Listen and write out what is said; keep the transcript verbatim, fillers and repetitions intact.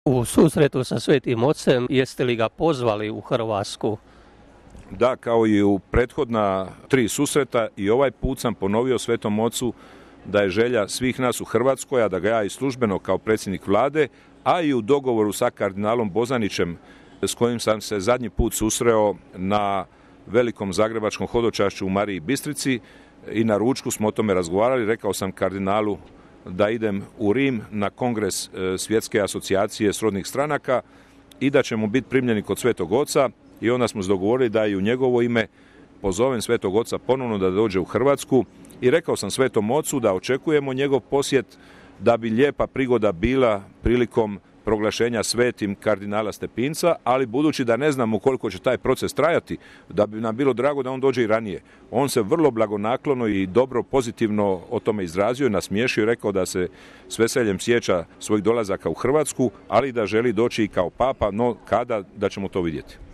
U susretu sa Svetim Ocem, jeste li ga pozvali u Hrvatsku? Da, kao i u prethodna tri susreta, i ovaj put sam ponovio Svetom Ocu da je želja svih nas u Hrvatskoj, a da ga ja i službeno kao predsjednik vlade, a i u dogovoru sa kardinalom Bozanićem, s kojim sam se zadnji put susreo na velikom zagrebačkom hodočašću u Mariji Bistrici, i na ručku smo o tome razgovarali. Rekao sam kardinalu da idem u Rim na kongres Svjetske asocijacije srodnih stranaka i da ćemo biti primljeni kod Svetog Oca, i onda smo se dogovorili da i u njegovo ime pozovem Svetog Oca ponovno da dođe u Hrvatsku, i rekao sam Svetom Ocu da očekujemo njegov posjet, da bi lijepa prigoda bila prilikom proglašenja svetim kardinala Stepinca, ali budući da ne znamo koliko će taj proces trajati, da bi nam bilo drago da on dođe i ranije. On se vrlo blagonaklono i dobro pozitivno o tome izrazio, nasmiješio i rekao da se s veseljem sjeća svojih dolazaka u Hrvatsku, ali da želi doći i kao papa, no kada, da ćemo to vidjeti.